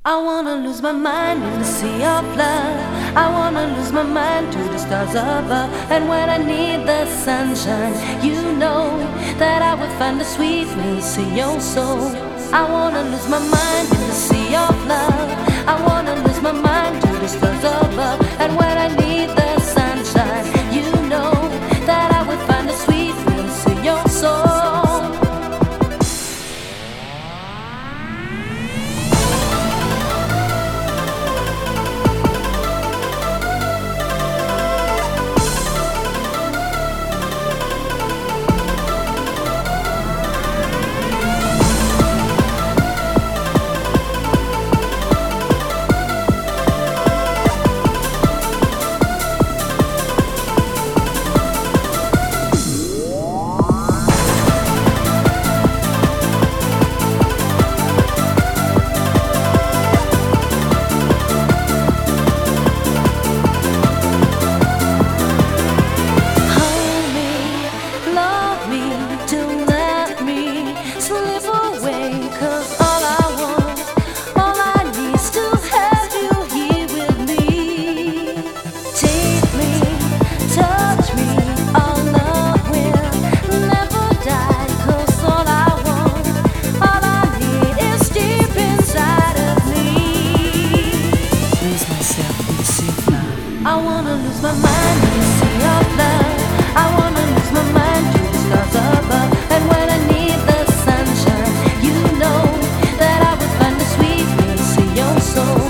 I wanna lose my mind in the sea of love. I wanna lose my mind to the stars above. And when I need the sunshine, you know that I will find the sweetness in your soul. I wanna lose my mind in the sea of love. I wanna lose my mind to the stars above. And when I need the sunshine, you know that I will find the sweetness in your soul. I wanna lose my mind in the sea of love. I wanna lose my mind to the stars above. And when I need the sunshine, you know that I will find the sweetness in your soul.